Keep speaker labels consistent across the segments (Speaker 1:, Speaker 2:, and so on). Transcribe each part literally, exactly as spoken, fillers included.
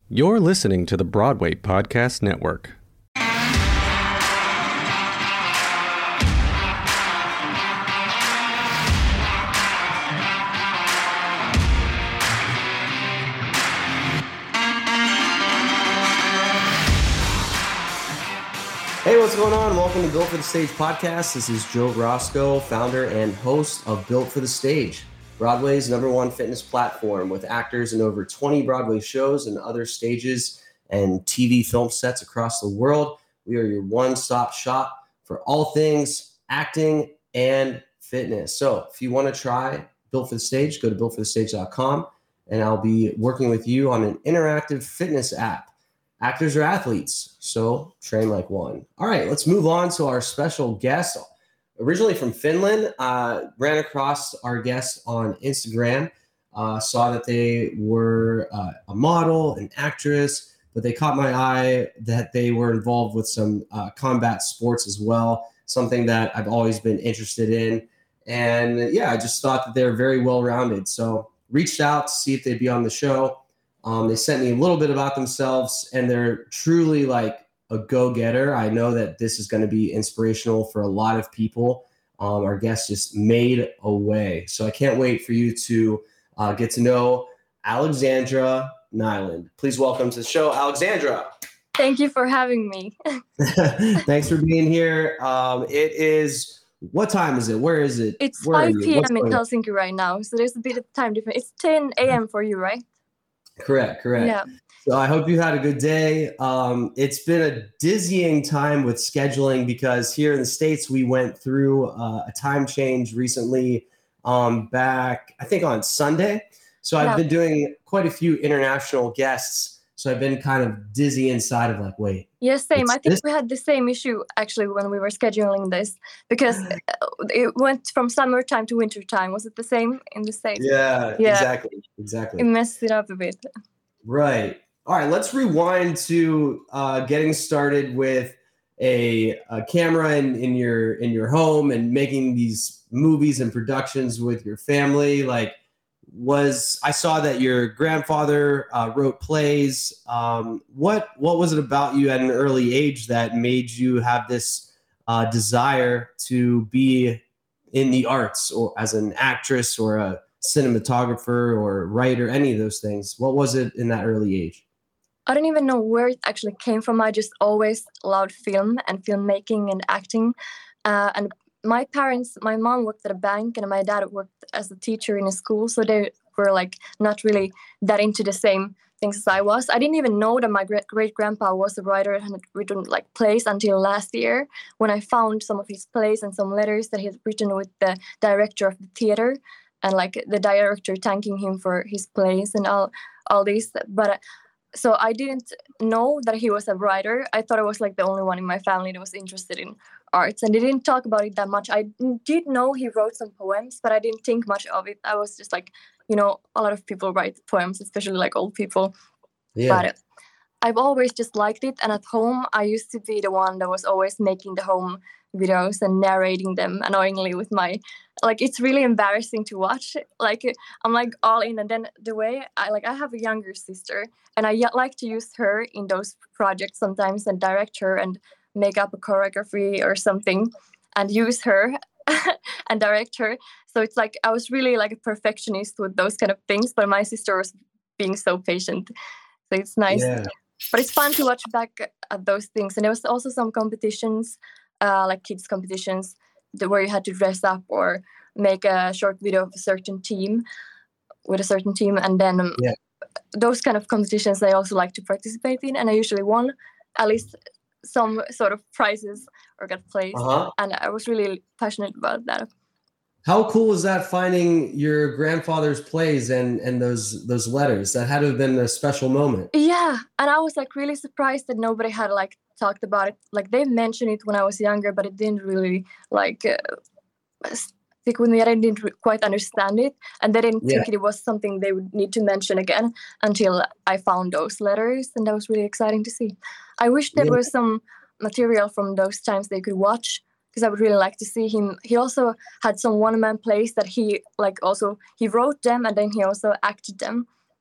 Speaker 1: You're listening to the Broadway Podcast Network.
Speaker 2: Hey, what's going on? Welcome to Built for the Stage podcast. This is Joe Roscoe, founder and host of Built for the Stage, Broadway's number one fitness platform with actors in over twenty Broadway shows and other stages and T V film sets across the world. We are your one-stop shop for all things acting and fitness. So if you want to try Built for the Stage, go to built for the stage dot com and I'll be working with you on an interactive fitness app. Actors are athletes, so train like one. All right, let's move on to our special guest. Originally from Finland, uh, ran across our guest on Instagram, uh, saw that they were uh, a model, an actress, but they caught my eye that they were involved with some uh, combat sports as well, something that I've always been interested in. And yeah, I just thought that they're very well-rounded. So reached out to see if they'd be on the show. Um, they sent me a little bit about themselves, and they're truly like a go-getter. I know that this is going to be inspirational for a lot of people. Um, our guest just made a way. So I can't wait for you to uh, get to know Alexandra Nyland. Please welcome to the show, Alexandra.
Speaker 3: Thank you for having me.
Speaker 2: Thanks for being here. Um, it is, what time is it? Where is it?
Speaker 3: It's
Speaker 2: Where
Speaker 3: five p.m. in Helsinki right now, so there's a bit of time difference. It's ten a.m. for you, right?
Speaker 2: Correct, correct.
Speaker 3: Yeah.
Speaker 2: So I hope you had a good day. Um, it's been a dizzying time with scheduling because here in the States, we went through uh, a time change recently um, back, I think on Sunday. So I've
Speaker 3: yeah.
Speaker 2: been doing quite a few international guests. So I've been kind of dizzy inside of like, wait.
Speaker 3: Yes, same. I think
Speaker 2: this?
Speaker 3: we had the same issue actually when we were scheduling this because it went from summertime to wintertime. Was it the same in the States?
Speaker 2: Yeah, yeah. exactly. Exactly.
Speaker 3: It messed it up a bit.
Speaker 2: Right. All right, let's rewind to uh, getting started with a, a camera in, in your in your home and making these movies and productions with your family. Like, was I saw that your grandfather uh, wrote plays. Um, what what was it about you at an early age that made you have this uh, desire to be in the arts, or as an actress, or a cinematographer, or writer, any of those things? What was it in that early age?
Speaker 3: I don't even know where it actually came from. I just always loved film and filmmaking and acting. Uh, and my parents, my mom worked at a bank and my dad worked as a teacher in a school. So they were like not really that into the same things as I was. I didn't even know that my great great grandpa was a writer and had written like plays until last year when I found some of his plays and some letters that he had written with the director of the theater and like the director thanking him for his plays and all, all these. But uh, So I didn't know that he was a writer. I thought I was like the only one in my family that was interested in arts, and they didn't talk about it that much. I did know he wrote some poems, but I didn't think much of it. I was just like, you know, a lot of people write poems, especially like old people.
Speaker 2: Yeah.
Speaker 3: But I've always just liked it. And at home, I used to be the one that was always making the home videos and narrating them annoyingly with my, like, it's really embarrassing to watch. Like, I'm like all in. And then the way I like, I have a younger sister and I like to use her in those projects sometimes and direct her and make up a choreography or something and use her and direct her. So it's like, I was really like a perfectionist with those kind of things, but my sister was being so patient. So it's nice.
Speaker 2: Yeah.
Speaker 3: But it's fun to watch back at those things. And there was also some competitions, uh, like kids competitions, where you had to dress up or make a short video of a certain team with a certain team. And then um,
Speaker 2: yeah.
Speaker 3: those kind of competitions I also like to participate in. And I usually won at least some sort of prizes or got placed.
Speaker 2: Uh-huh.
Speaker 3: And I was really passionate about that.
Speaker 2: How cool was that, finding your grandfather's plays and, and those those letters? That had to have been a special moment.
Speaker 3: Yeah. And I was like really surprised that nobody had like talked about it. Like they mentioned it when I was younger, but it didn't really like uh, stick with me. I didn't quite understand it. And they didn't
Speaker 2: yeah.
Speaker 3: think it was something they would need to mention again until I found those letters. And that was really exciting to see. I wish there
Speaker 2: yeah.
Speaker 3: was some material from those times they could watch, because I would really like to see him. He also had some one-man plays that he like also, he wrote them and then he also acted them.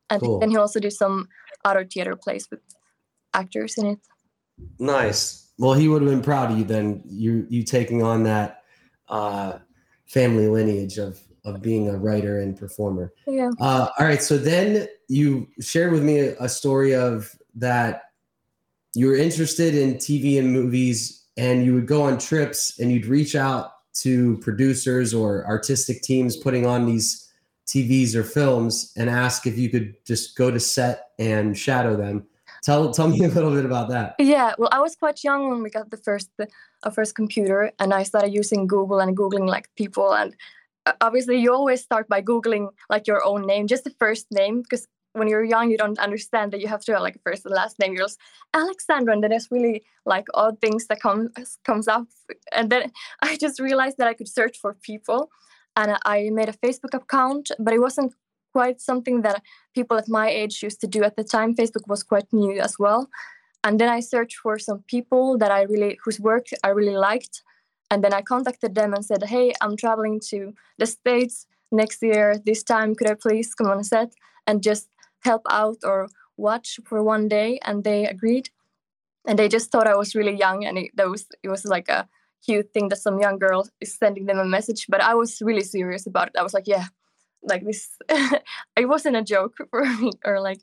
Speaker 3: And
Speaker 2: Cool.
Speaker 3: then he also did some other theater plays with actors in it.
Speaker 2: Nice. Well, he would have been proud of you then, you you taking on that uh, family lineage of of being a writer and performer.
Speaker 3: Yeah.
Speaker 2: Uh, all right. So then you shared with me a, a story of that you were interested in T V and movies, and you would go on trips and you'd reach out to producers or artistic teams putting on these T Vs or films and ask if you could just go to set and shadow them. Tell tell me a little bit about that.
Speaker 3: Yeah, well, I was quite young when we got the first the, our first computer, and I started using Google and Googling like people. And uh, obviously, you always start by Googling like your own name, just the first name, because when you're young, you don't understand that you have to have like a first and last name. You're just Alexandra, and then there's really like odd things that comes comes up. And then I just realized that I could search for people, and I made a Facebook account, but it wasn't quite something that people at my age used to do at the time. Facebook was quite new as well. And then I searched for some people that I really, whose work I really liked. And then I contacted them and said, hey, I'm traveling to the States next year. This time, could I please come on a set and just help out or watch for one day? And they agreed. And they just thought I was really young. And it, that was, it was like a cute thing that some young girl is sending them a message. But I was really serious about it. I was like, yeah, like this, it wasn't a joke for me, or like,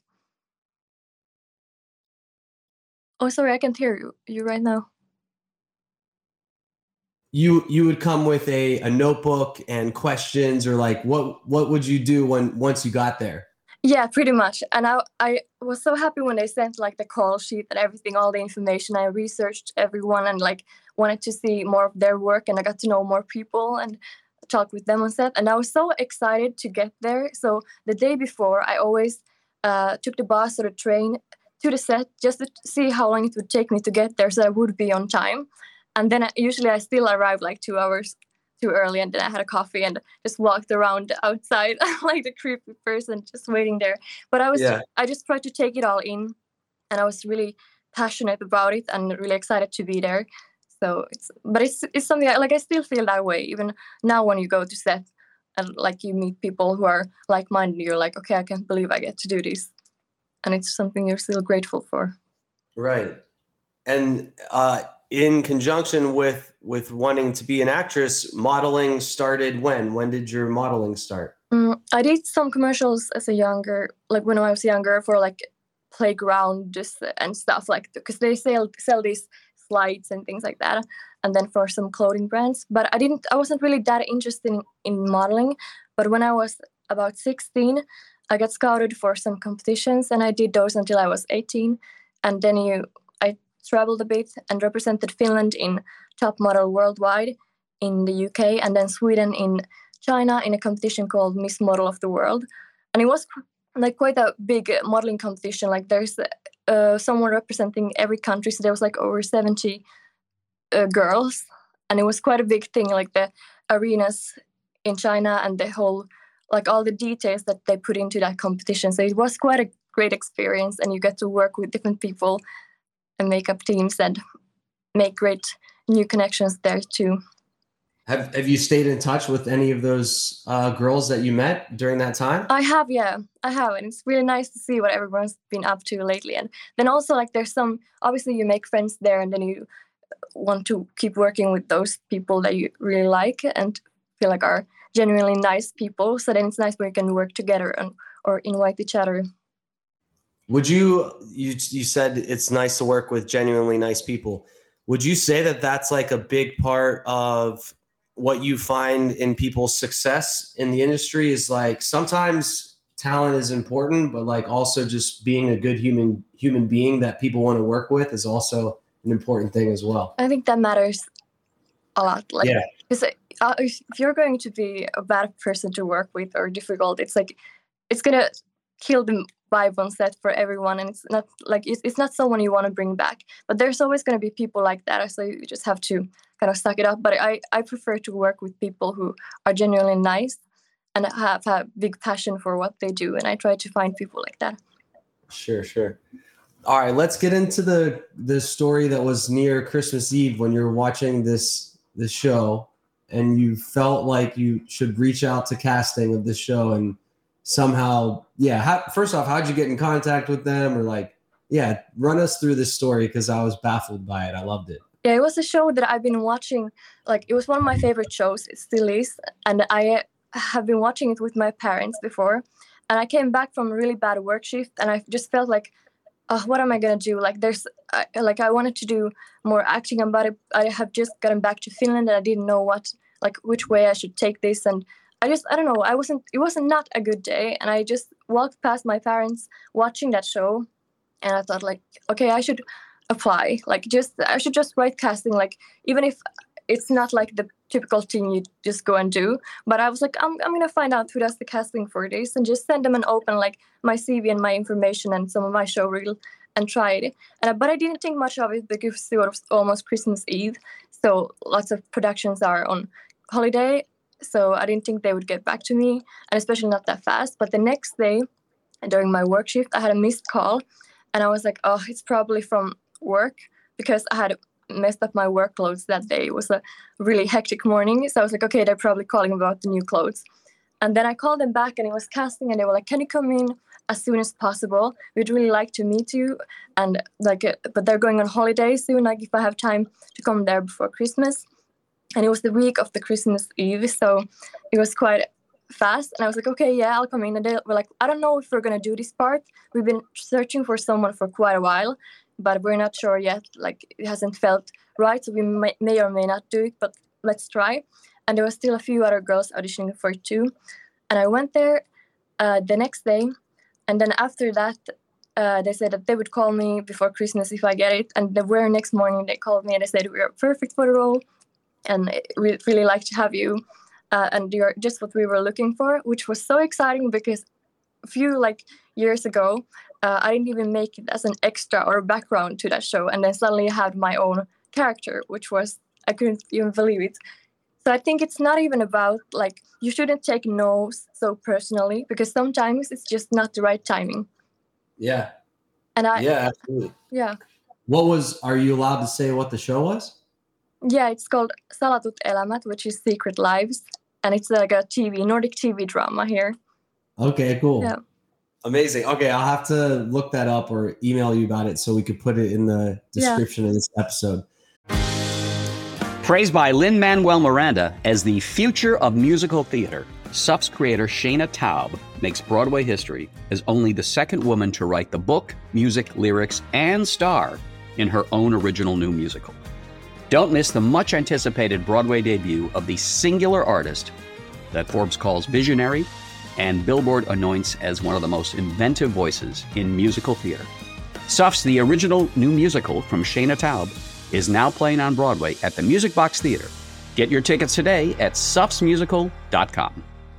Speaker 3: oh, sorry, I can't hear you, you right now.
Speaker 2: You you would come with a, a notebook and questions, or like, what what would you do when once you got there?
Speaker 3: Yeah, pretty much. And I I was so happy when they sent like the call sheet and everything, all the information. I researched everyone and like wanted to see more of their work, and I got to know more people and talk with them on set. And I was so excited to get there. So the day before, I always uh, took the bus or the train to the set just to see how long it would take me to get there, so I would be on time. And then I, usually I still arrived like two hours too early, and then I had a coffee and just walked around outside like the creepy person just waiting there. But I was
Speaker 2: Yeah.
Speaker 3: I just tried to take it all in, and I was really passionate about it and really excited to be there. So it's but it's it's something I, like I still feel that way even now when you go to set and like you meet people who are like-minded. You're like, okay, I can't believe I get to do this, and it's something you're still grateful for.
Speaker 2: Right. And uh, in conjunction with with wanting to be an actress, modeling started when? When did your modeling start?
Speaker 3: Mm, I did some commercials as a younger, like when I was younger, for like playground just and stuff like because they sell sell these slides and things like that, and then for some clothing brands. But I didn't, I wasn't really that interested in, in modeling. But when I was about sixteen, I got scouted for some competitions, and I did those until I was eighteen. And then you, I traveled a bit and represented Finland in Top Model Worldwide in the U K, and then Sweden in China in a competition called Miss Model of the World. And it was like quite a big modeling competition. Like there's uh, someone representing every country. So there was like over seventy uh, girls, and it was quite a big thing, like the arenas in China and the whole, like all the details that they put into that competition. So it was quite a great experience, and you get to work with different people and make up teams and make great new connections there too.
Speaker 2: Have Have you stayed in touch with any of those uh, girls that you met during that time?
Speaker 3: I have, yeah, I have, and it's really nice to see what everyone's been up to lately. And then also, like, there's some, obviously you make friends there, and then you want to keep working with those people that you really like and feel like are genuinely nice people. So then it's nice when you can work together and or invite each other.
Speaker 2: Would you, you, you said it's nice to work with genuinely nice people. Would you say that that's like a big part of what you find in people's success in the industry? Is like sometimes talent is important, but like also just being a good human human being that people want to work with is also an important thing as well.
Speaker 3: I think that matters a lot. Like,
Speaker 2: yeah.
Speaker 3: Because uh, if you're going to be a bad person to work with or difficult, it's like it's gonna kill the vibe on set for everyone, and it's not like it's, it's not someone you want to bring back. But there's always going to be people like that, so you just have to kind of suck it up. But I, I prefer to work with people who are genuinely nice and have a big passion for what they do, and I try to find people like that.
Speaker 2: Sure, sure. All right, let's get into the the story that was near Christmas Eve when you're watching this this show, and you felt like you should reach out to casting of the show and somehow, yeah. How, first off, how'd you get in contact with them, or like, yeah, run us through this story because I was baffled by it. I loved it.
Speaker 3: Yeah, it was a show that I've been watching. Like, it was one of my favorite shows. It still is, and I have been watching it with my parents before. And I came back from a really bad work shift, and I just felt like, oh, what am I gonna do? Like, there's, uh, like, I wanted to do more acting, but it, I have just gotten back to Finland, and I didn't know what, like, which way I should take this. And I just, I don't know. I wasn't. It wasn't not a good day, and I just walked past my parents watching that show, and I thought, like, okay, I should apply. Like, just I should just write casting. Like, even if it's not like the typical thing you just go and do. But I was like, I'm I'm gonna find out who does the casting for this and just send them an open, like, my C V and my information and some of my show reel and try it. And but I didn't think much of it because it was almost Christmas Eve, so lots of productions are on holiday. So I didn't think they would get back to me, and especially not that fast. But the next day, during my work shift, I had a missed call, and I was like, oh, it's probably from work because I had messed up my work clothes that day. It was a really hectic morning. So I was like, okay, they're probably calling about the new clothes. And then I called them back, and it was casting, and they were like, can you come in as soon as possible? We'd really like to meet you. And like, uh, but they're going on holiday soon. Like, if I have time to come there before Christmas. And it was the week of the Christmas Eve. So it was quite fast. And I was like, okay, yeah, I'll come in. And they were like, I don't know if we're going to do this part. We've been searching for someone for quite a while, but we're not sure yet. Like, it hasn't felt right. So we may, may or may not do it, but let's try. And there were still a few other girls auditioning for it too. And I went there uh, the next day. And then after that, uh, they said that they would call me before Christmas if I get it. And the very next morning, they called me and they said, we are perfect for the role. And we'd really like to have you. Uh, and you're just what we were looking for, which was so exciting because a few like years ago, uh, I didn't even make it as an extra or background to that show. And then suddenly I had my own character, which was, I couldn't even believe it. So I think it's not even about, like, you shouldn't take no's so personally, because sometimes it's just not the right timing.
Speaker 2: Yeah.
Speaker 3: And I,
Speaker 2: yeah, absolutely.
Speaker 3: Yeah.
Speaker 2: What was, are you allowed to say what the show was?
Speaker 3: Yeah, it's called Salatut Elämät, which is Secret Lives. And it's like a T V, Nordic T V drama here.
Speaker 2: Okay, cool.
Speaker 3: Yeah.
Speaker 2: Amazing. Okay, I'll have to look that up or email you about it so we could put it in the description yeah. of this episode.
Speaker 4: Praised by Lin-Manuel Miranda as the future of musical theater, S U F's creator Shayna Taub makes Broadway history as only the second woman to write the book, music, lyrics, and star in her own original new musical. Don't miss the much-anticipated Broadway debut of the singular artist that Forbes calls visionary and Billboard anoints as one of the most inventive voices in musical theater. S U F's The Original New Musical from Shayna Taub is now playing on Broadway at the Music Box Theater. Get your tickets today at sufs musical dot com.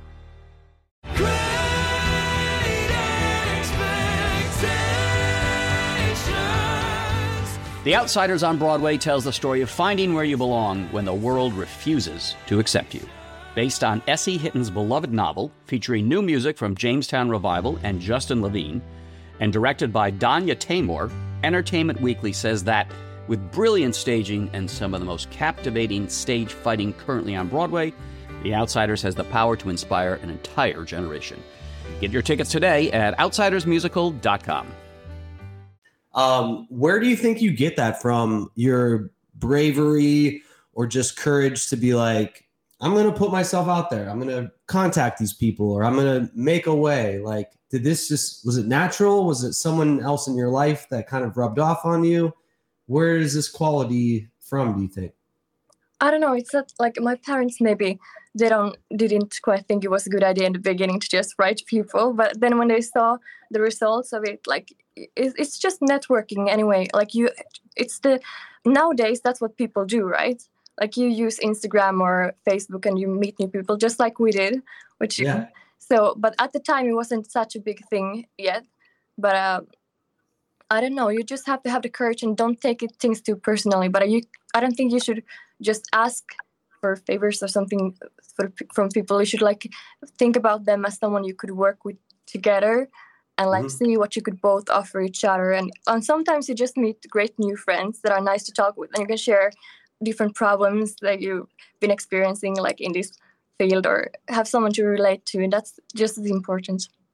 Speaker 4: The Outsiders on Broadway tells the story of finding where you belong when the world refuses to accept you. Based on Essie Hitton's beloved novel, featuring new music from Jamestown Revival and Justin Levine, and directed by Danya Taymor, Entertainment Weekly says that, with brilliant staging and some of the most captivating stage fighting currently on Broadway, The Outsiders has the power to inspire an entire generation. Get your tickets today at outsiders musical dot com.
Speaker 2: Um, where do you think you get that from? Your bravery or just courage to be like, I'm going to put myself out there. I'm going to contact these people, or I'm going to make a way. Like, did this just, was it natural? Was it someone else in your life that kind of rubbed off on you? Where is this quality from, do you think?
Speaker 3: I don't know. It's not like my parents maybe they don't didn't quite think it was a good idea in the beginning to just write people, but then when they saw the results of it, like it, it's just networking anyway. Like you, it's the nowadays that's what people do, right? Like you use Instagram or Facebook and you meet new people, just like we did. Which
Speaker 2: yeah.
Speaker 3: So, but at the time it wasn't such a big thing yet. But uh, I don't know. You just have to have the courage and don't take it, things too personally. But you, I don't think you should just ask for favors or something for, from people. You should like think about them as someone you could work with together, and like mm-hmm. see what you could both offer each other. And, and sometimes you just meet great new friends that are nice to talk with, and you can share different problems that you've been experiencing like in this field, or have someone to relate to, and that's just as important.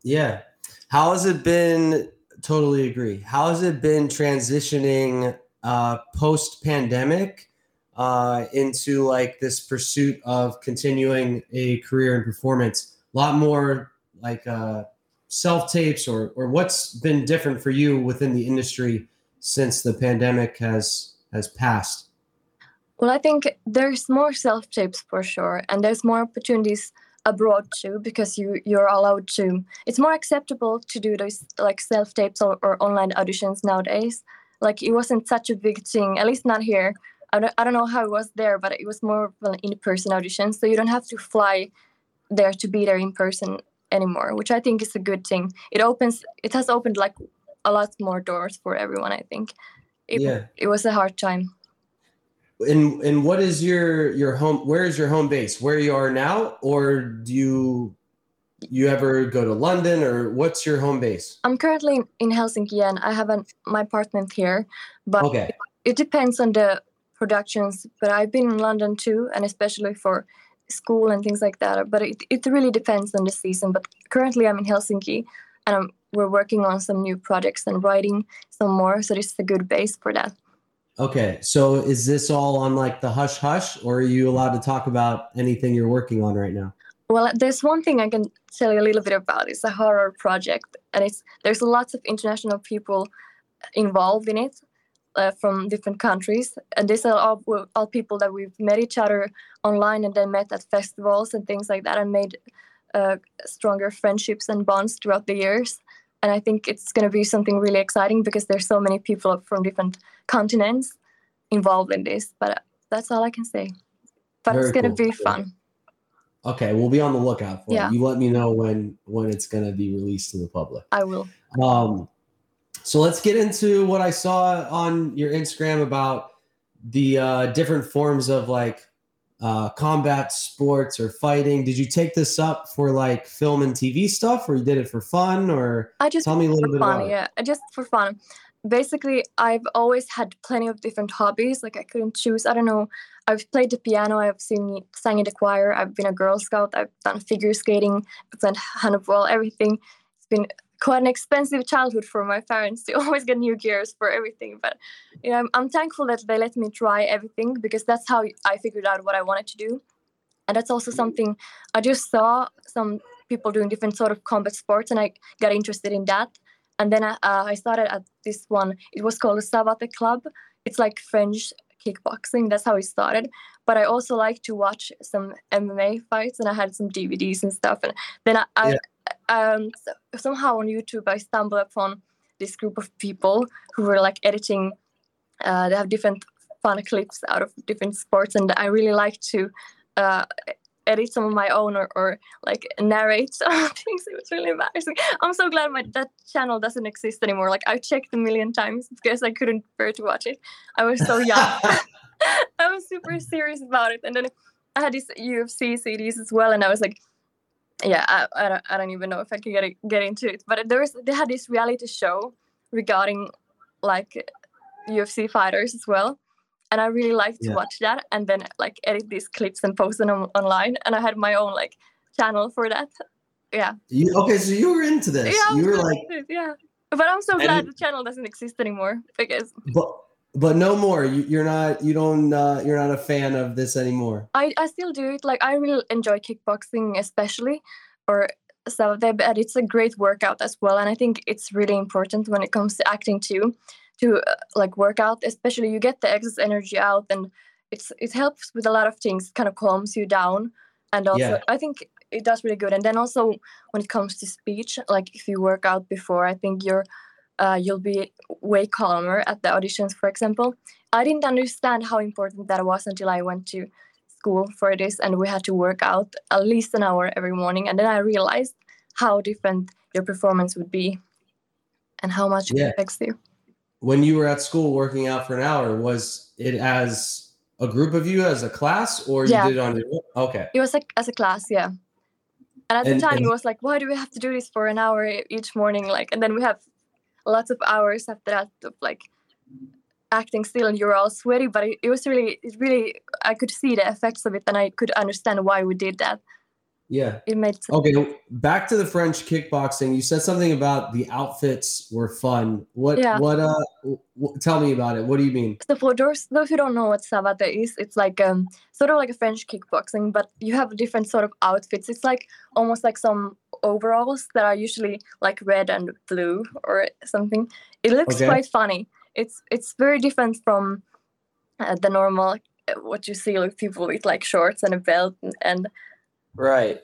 Speaker 2: Yeah. How has it been? Totally agree. How has it been transitioning uh, post-pandemic uh, into like this pursuit of continuing a career in performance? A lot more like uh, self-tapes, or or what's been different for you within the industry since the pandemic has has passed?
Speaker 3: Well, I think there's more self-tapes for sure, and there's more opportunities abroad too, because you you're allowed to. It's more acceptable to do those like self-tapes or, or online auditions nowadays. Like it wasn't such a big thing, at least not here. I don't, I don't know how it was there, but it was more of an in-person audition, so you don't have to fly there to be there in person anymore, which I think is a good thing. It opens, it has opened like a lot more doors for everyone. I think. It,
Speaker 2: Yeah.
Speaker 3: It was a hard time.
Speaker 2: And and what is your your home? Where is your home base? Where you are now, or do you you ever go to London, or what's your home base?
Speaker 3: I'm currently in Helsinki and I have an, my apartment here, but
Speaker 2: Okay.
Speaker 3: it, it depends on the productions. But I've been in London too, and especially for school and things like that. But it, it really depends on the season. But currently I'm in Helsinki, and I'm, we're working on some new projects and writing some more. So this is a good base for that.
Speaker 2: Okay, so is this all on like the hush hush, or are you allowed to talk about anything you're working on right now?
Speaker 3: Well, there's one thing I can tell you a little bit about. It's a horror project, and it's there's lots of international people involved in it uh, from different countries, and these are all, all people that we've met each other online and then met at festivals and things like that, and made uh, stronger friendships and bonds throughout the years. And I think it's going to be something really exciting because there's so many people from different continents involved in this. But that's all I can say. But
Speaker 2: Very
Speaker 3: it's going to
Speaker 2: cool.
Speaker 3: be fun.
Speaker 2: Okay, we'll be on the lookout for
Speaker 3: Yeah.
Speaker 2: it. You let me know when when it's going to be released to the public.
Speaker 3: I will.
Speaker 2: Um, so let's get into what I saw on your Instagram about the uh, different forms of like uh, combat sports or fighting. Did you take this up for like film and T V stuff, or you did it for fun? Or
Speaker 3: I just
Speaker 2: tell me a little bit
Speaker 3: fun,
Speaker 2: about
Speaker 3: yeah,
Speaker 2: it.
Speaker 3: just for fun. Basically, I've always had plenty of different hobbies. Like I couldn't choose. I don't know. I've played the piano. I've seen sang in the choir. I've been a Girl Scout. I've done figure skating. I've done handball. Everything. It's been quite an expensive childhood for my parents to always get new gears for everything. But you know, I'm, I'm thankful that they let me try everything because that's how I figured out what I wanted to do. And that's also something I just saw some people doing different sort of combat sports, and I got interested in that. And then I, uh, I started at this one. It was called the Savate Club. It's like French kickboxing. That's how it started. But I also like to watch some M M A fights, and I had some D V Ds and stuff. And then I, I yeah. um, so somehow on YouTube, I stumbled upon this group of people who were like editing. Uh, they have different fun clips out of different sports, and I really like to uh, edit some of my own or, or like narrate some things. It was really embarrassing. I'm so glad my that channel doesn't exist anymore. Like I checked a million times because I couldn't bear to watch it. I was so young. I was super serious about it, and then I had these U F C C Ds as well, and I was like, yeah, I, I don't I don't even know if I can get it, get into it. But there was they had this reality show regarding like U F C fighters as well. And I really like to yeah. watch that and then like edit these clips and post them on, online. And I had my own like channel for that. Yeah.
Speaker 2: You, okay, so you were into this.
Speaker 3: Yeah,
Speaker 2: you were like,
Speaker 3: it, yeah. But I'm so glad it, the channel doesn't exist anymore because.
Speaker 2: But but no more. You, you're not. You don't. Uh, you're not a fan of this anymore.
Speaker 3: I, I still do it. Like I really enjoy kickboxing, especially, or so. But it's a great workout as well, and I think it's really important when it comes to acting too. To uh, like work out, especially you get the excess energy out, and it's it helps with a lot of things. It kind of calms you down, and also yeah. I think it does really good. And then also when it comes to speech, like if you work out before, I think you're uh, you'll be way calmer at the auditions. For example, I didn't understand how important that was until I went to school for this, and we had to work out at least an hour every morning, and then I realized how different your performance would be, and how much yeah. it affects you.
Speaker 2: When you were at school working out for an hour, was it as a group of you, as a class, or
Speaker 3: yeah.
Speaker 2: you did it on your own? Okay.
Speaker 3: It was like as a class, yeah. And at
Speaker 2: and,
Speaker 3: the time,
Speaker 2: and,
Speaker 3: it was like, why do we have to do this for an hour each morning? Like, and then we have lots of hours after that of like acting still, and you're all sweaty. But it, it was really, it really, I could see the effects of it, and I could understand why we did that.
Speaker 2: Yeah.
Speaker 3: It made sense.
Speaker 2: Okay, back to the French kickboxing. You said something about the outfits were fun. What?
Speaker 3: Yeah.
Speaker 2: What? Uh, w- tell me about it. What do you mean?
Speaker 3: So for those those who don't know what savate is, it's like um sort of like a French kickboxing, but you have different sort of outfits. It's like almost like some overalls that are usually like red and blue or something. It looks
Speaker 2: Okay.
Speaker 3: quite funny. It's it's very different from uh, the normal uh, what you see like people with like shorts and a belt and, and
Speaker 2: Right.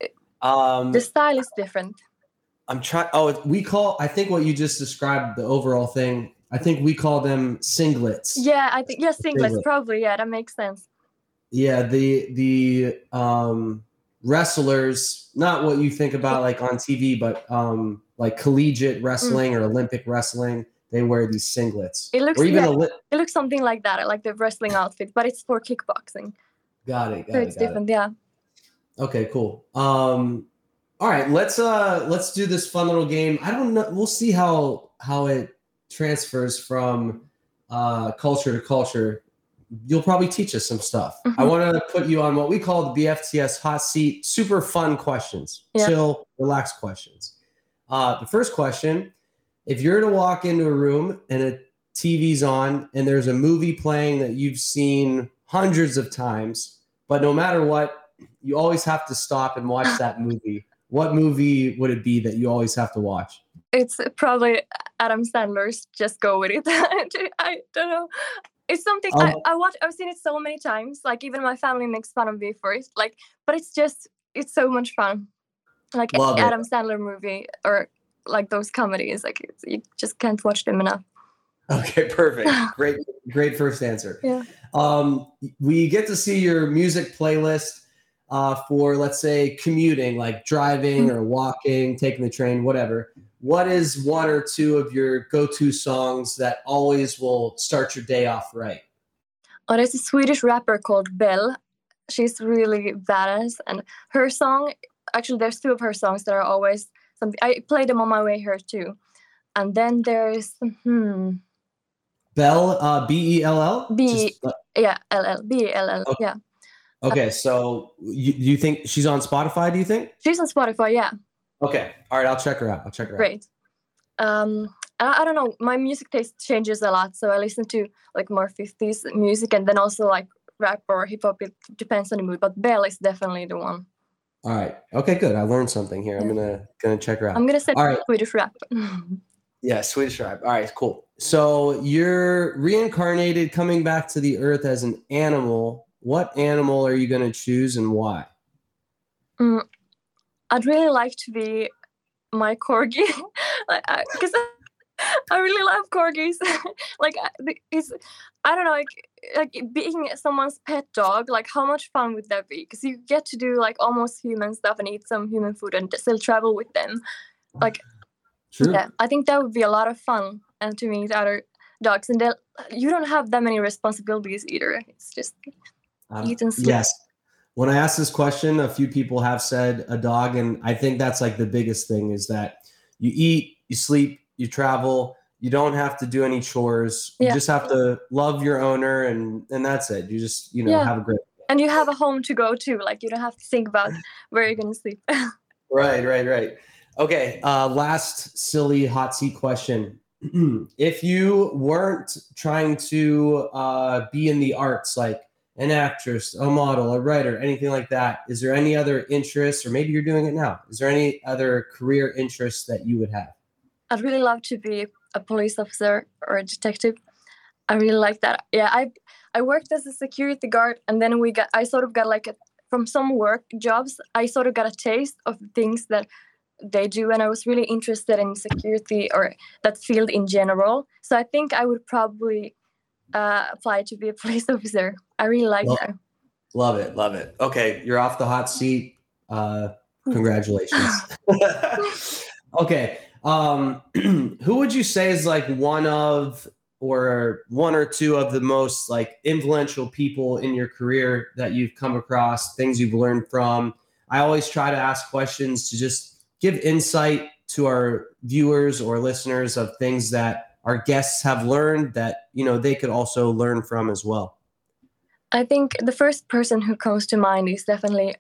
Speaker 2: Um,
Speaker 3: the style is different.
Speaker 2: I'm trying. Oh, we call. I think what you just described, the overall thing. I think we call them singlets.
Speaker 3: Yeah, I think yeah, singlets
Speaker 2: Singlet.
Speaker 3: probably. Yeah, that makes sense.
Speaker 2: Yeah. The the um, wrestlers, not what you think about like on T V, but um, like collegiate wrestling or Olympic wrestling. They wear these singlets.
Speaker 3: It looks
Speaker 2: or even
Speaker 3: yeah,
Speaker 2: a li-
Speaker 3: it looks something like that, like the wrestling outfit, but it's for kickboxing.
Speaker 2: Got it. Got
Speaker 3: So
Speaker 2: it.
Speaker 3: it's
Speaker 2: got it.
Speaker 3: different, yeah.
Speaker 2: Okay, cool. Um, all right, let's uh let's do this fun little game. I don't know. We'll see how how it transfers from uh, culture to culture. You'll probably teach us some stuff.
Speaker 3: Mhm.
Speaker 2: I want to put you on what we call the B F T S hot seat. Super fun questions,
Speaker 3: Yeah.
Speaker 2: chill, relaxed questions. Uh, the first question: if you're to walk into a room and a T V's on and there's a movie playing that you've seen hundreds of times, but no matter what, you always have to stop and watch that movie. What movie would it be that you always have to watch?
Speaker 3: It's probably Adam Sandler's Just Go With It. I don't know. It's something I,
Speaker 2: Um,
Speaker 3: I watch. I've seen it so many times. Like even my family makes fun of me for it. Like, but it's just it's so much fun. Like
Speaker 2: Love it.
Speaker 3: Adam Sandler movie or like those comedies. Like it's, you just can't watch them enough.
Speaker 2: Okay, perfect. Great, great first answer.
Speaker 3: Yeah.
Speaker 2: Um, we get to see your music playlist uh, for, let's say, commuting, like driving
Speaker 3: Mm-hmm.
Speaker 2: or walking, taking the train, whatever. What is one or two of your go-to songs that always will start your day off right?
Speaker 3: Oh, there's a Swedish rapper called Belle. She's really badass, and her song. Actually, there's two of her songs that are always something. I play them on my way here too, and then there's hmm.
Speaker 2: Bell, uh, B E L L?
Speaker 3: B-
Speaker 2: Just, uh,
Speaker 3: Yeah, L L B L L.
Speaker 2: Okay.
Speaker 3: Yeah,
Speaker 2: okay, so you, you think she's on Spotify, do you think?
Speaker 3: she's on Spotify. Yeah,
Speaker 2: Okay. All right, I'll check her out. I'll check her out.
Speaker 3: great. Um, and I, I don't know. My music taste changes a lot, so I listen to like more fifties music, and then also like rap or hip hop. It depends on the mood, but Belle is definitely the one.
Speaker 2: All right. Okay, good. I learned something here. I'm
Speaker 3: Yeah.
Speaker 2: gonna gonna check her out.
Speaker 3: I'm gonna say
Speaker 2: All right.
Speaker 3: Swedish rap.
Speaker 2: Yeah, Swedish rap. All right, cool. So you're reincarnated, coming back to the earth as an animal. What animal are you gonna choose and why?
Speaker 3: Mm, I'd really like to be my corgi, like because I, I really love corgis. Like I- the- it's, I don't know, like like being someone's pet dog. Like how much fun would that be? Because you get to do like almost human stuff and eat some human food and still travel with them. Like
Speaker 2: True.
Speaker 3: yeah, I think that would be a lot of fun and to meet other dogs. And they'll- you don't have that many responsibilities either. It's just
Speaker 2: Um,
Speaker 3: eat and sleep.
Speaker 2: yes. When I asked this question, a few people have said a dog, and I think that's like the biggest thing is that you eat, you sleep, you travel. You don't have to do any chores. You
Speaker 3: Yeah.
Speaker 2: just have to love your owner, and and that's it. You just you know
Speaker 3: Yeah.
Speaker 2: have a great.
Speaker 3: And you have a home to go to. Like you don't have to think about where you're gonna sleep.
Speaker 2: Right, right, right. Okay. Uh, last silly hot seat question. If you weren't trying to uh, be in the arts, like an actress, a model, a writer, anything like that, is there any other interests, or maybe you're doing it now? Is there any other career interests that you would have?
Speaker 3: I'd really love to be a police officer or a detective. I really like that. Yeah, I I worked as a security guard, and then we got I sort of got like a, from some work jobs, I sort of got a taste of things that they do, and I was really interested in security or that field in general. So I think I would probably uh, apply to be a police officer. I really like
Speaker 2: Well,
Speaker 3: that.
Speaker 2: Love it, love it. Okay, you're off the hot seat. Uh, congratulations. Okay, um, who would you say is like one of or one or two of the most like influential people in your career that you've come across, things you've learned from? I always try to ask questions to just give insight to our viewers or listeners of things that our guests have learned that, you know, they could also learn from as well.
Speaker 3: I think the first person who comes to mind is definitely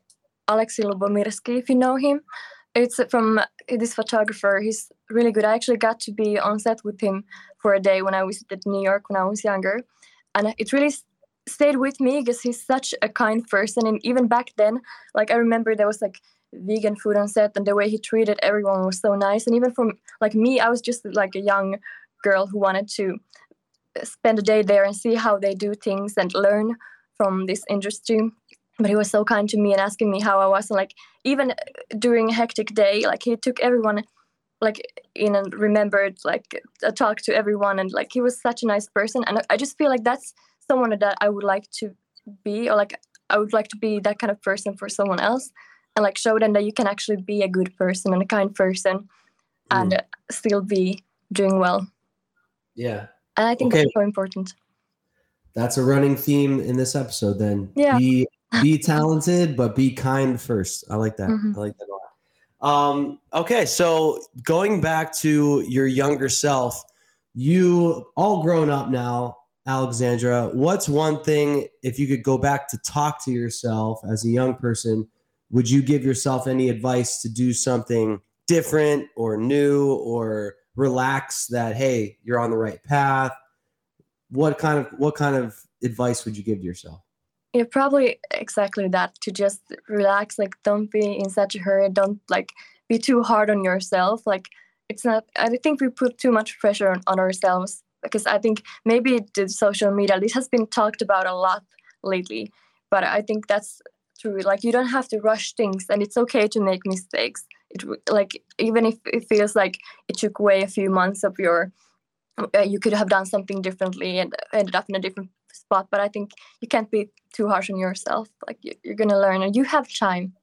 Speaker 3: Alexei Lubomirsky, if you know him. It's from this photographer. He's really good. I actually got to be on set with him for a day when I visited New York when I was younger. And it really stayed with me because he's such a kind person. And even back then, like I remember there was like vegan food on set, and the way he treated everyone was so nice. And even from like me, I was just like a young girl who wanted to spend a day there and see how they do things and learn from this industry. But he was so kind to me and asking me how I was. And like even during a hectic day, like he took everyone like in and remembered like a talk to everyone. And like he was such a nice person. And I just feel like that's someone that I would like to be, or like I would like to be that kind of person for someone else, and like show them that you can actually be a good person and a kind person mm. and uh, still be doing well.
Speaker 2: Yeah.
Speaker 3: And I think
Speaker 2: okay.
Speaker 3: that's so important.
Speaker 2: That's a running theme in this episode then.
Speaker 3: Yeah.
Speaker 2: Be be talented, but be kind first. I like that.
Speaker 3: Mm-hmm.
Speaker 2: I like that a lot. Um, okay, so going back to your younger self, you all grown up now, Alexandra. What's one thing, if you could go back to talk to yourself as a young person, would you give yourself any advice to do something different or new or relax that, hey, you're on the right path? What kind of what kind of advice would you give to yourself?
Speaker 3: Yeah, probably exactly that, to just relax, like don't be in such a hurry, don't like be too hard on yourself. Like it's not, I think we put too much pressure on, on ourselves, because I think maybe the social media, this has been talked about a lot lately, but I think that's true. Like you don't have to rush things, and it's okay to make mistakes. It like even if it feels like it took away a few months of your, uh, you could have done something differently and ended up in a different spot. But I think you can't be too harsh on yourself. Like you, you're gonna learn, and you have time.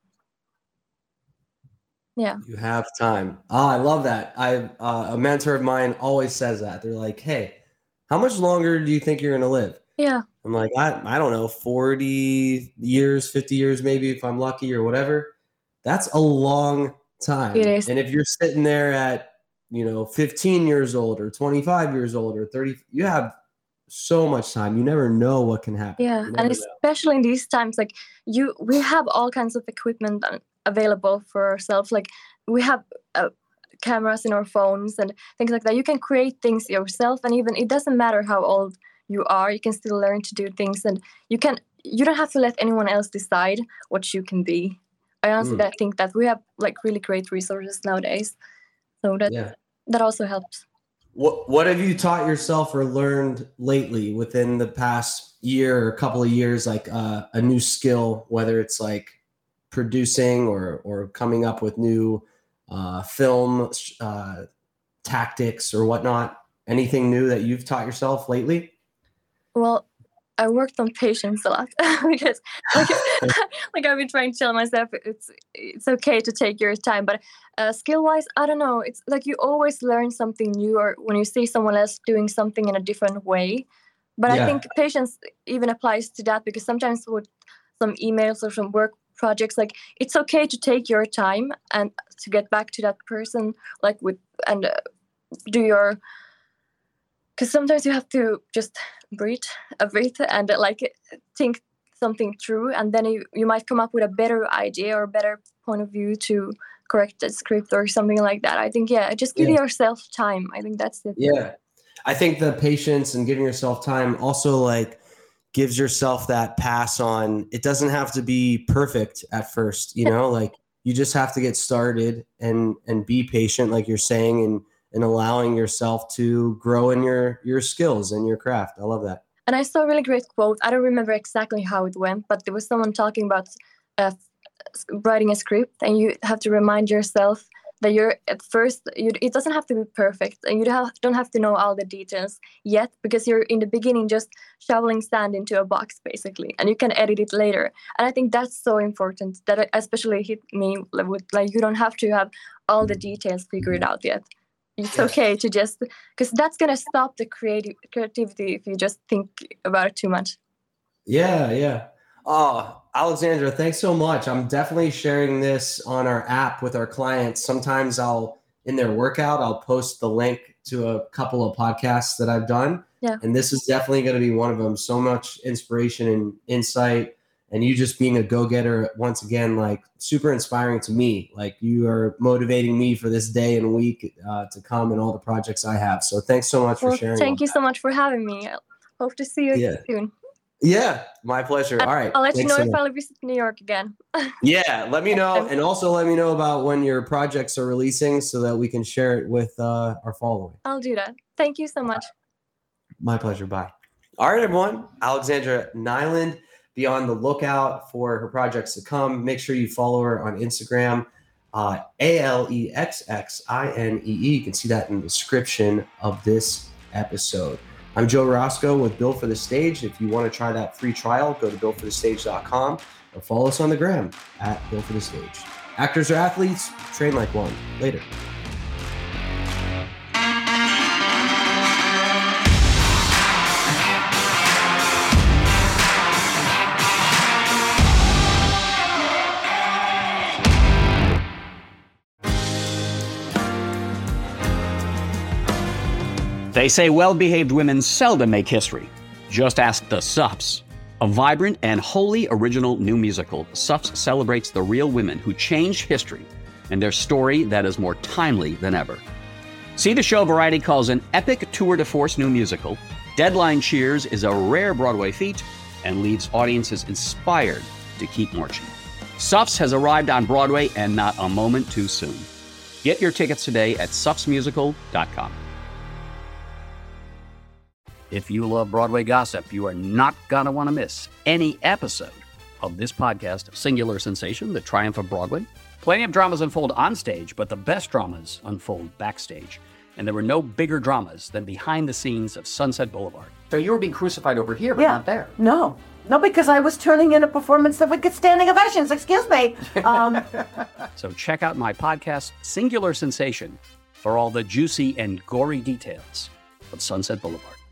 Speaker 3: Yeah,
Speaker 2: you have time. Oh, I love that. I uh, a mentor of mine always says that. They're like, hey, how much longer do you think you're gonna live?
Speaker 3: Yeah.
Speaker 2: I'm like, I, I don't know, forty years, fifty years, maybe if I'm lucky or whatever. That's a long time.
Speaker 3: It is.
Speaker 2: And if you're sitting there at, you know, fifteen years old or twenty-five years old or thirty, you have so much time. You never know what can happen.
Speaker 3: Yeah. And especially know. in these times, like you, we have all kinds of equipment available for ourselves. Like we have uh, cameras in our phones and things like that. You can create things yourself. And even it doesn't matter how old you are, you can still learn to do things, and you can, you don't have to let anyone else decide what you can be. I honestly mm. think that we have like really great resources nowadays. So that, yeah. that also helps.
Speaker 2: What what have you taught yourself or learned lately within the past year or couple of years, like uh, a new skill, whether it's like producing or or coming up with new uh, film uh, tactics or whatnot? Anything new that you've taught yourself lately?
Speaker 3: Well, I worked on patience a lot because like, like I've been trying to tell myself it's it's okay to take your time. But uh, skill-wise, I don't know. It's like you always learn something new, or when you see someone else doing something in a different way. But yeah. I think patience even applies to that, because sometimes with some emails or some work projects, like it's okay to take your time and to get back to that person, like with and uh, do your. Because sometimes you have to just breathe a bit and uh, like think something through, and then you, you might come up with a better idea or a better point of view to correct the script or something like that. I think, yeah, just give yeah. yourself time. I think that's it.
Speaker 2: Yeah. I think the patience and giving yourself time also like gives yourself that pass on. It doesn't have to be perfect at first, you know, like you just have to get started and, and be patient, like you're saying, and and allowing yourself to grow in your, your skills and your craft. I love that.
Speaker 3: And I saw a really great quote. I don't remember exactly how it went, but there was someone talking about uh, writing a script, and you have to remind yourself that you're at first, you, it doesn't have to be perfect, and you have, don't have to know all the details yet, because you're in the beginning just shoveling sand into a box, basically, and you can edit it later. And I think that's so important. That especially hit me with, like, you don't have to have all the details figured out yet. It's yeah. okay to just, because that's going to stop the creative creativity if you just think about it too much.
Speaker 2: Yeah, yeah. Oh, Alexandra, thanks so much. I'm definitely sharing this on our app with our clients. Sometimes I'll, in their workout, I'll post the link to a couple of podcasts that I've done.
Speaker 3: Yeah.
Speaker 2: And this is definitely going to be one of them. So much inspiration and insight and you just being a go-getter once again, like super inspiring to me. Like you are motivating me for this day and week uh, to come and all the projects I have. So thanks so much
Speaker 3: well,
Speaker 2: for sharing.
Speaker 3: Thank you so much for having me. I hope to see you yeah. soon.
Speaker 2: Yeah, my pleasure. All right.
Speaker 3: I'll let you know so if I'll visit New York again.
Speaker 2: Yeah, let me know. And also let me know about when your projects are releasing so that we can share it with uh, our following.
Speaker 3: I'll do that. Thank you so much.
Speaker 2: My pleasure. Bye. All right, everyone. Alexandra Nyland. Be on the lookout for her projects to come. Make sure you follow her on Instagram, uh, A L E X X I N E E. You can see that in the description of this episode. I'm Joe Roscoe with Built for the Stage. If you want to try that free trial, go to built for the stage dot com or follow us on the gram at Built for the Stage. Actors or athletes, train like one. Later.
Speaker 4: They say well-behaved women seldom make history. Just ask the Suffs. A vibrant and wholly original new musical, Suffs celebrates the real women who changed history and their story that is more timely than ever. See the show Variety calls an epic tour de force new musical. Deadline cheers is a rare Broadway feat and leaves audiences inspired to keep marching. Suffs has arrived on Broadway and not a moment too soon. Get your tickets today at suffs musical dot com. If you love Broadway gossip, you are not going to want to miss any episode of this podcast, Singular Sensation, The Triumph of Broadway. Plenty of dramas unfold on stage, but the best dramas unfold backstage. And there were no bigger dramas than behind the scenes of Sunset Boulevard. So you were being crucified over here, but
Speaker 5: yeah.
Speaker 4: not there.
Speaker 5: No. No, because I was turning in a performance that would get standing ovations. Excuse me. Um,
Speaker 4: so check out my podcast, Singular Sensation, for all the juicy and gory details of Sunset Boulevard.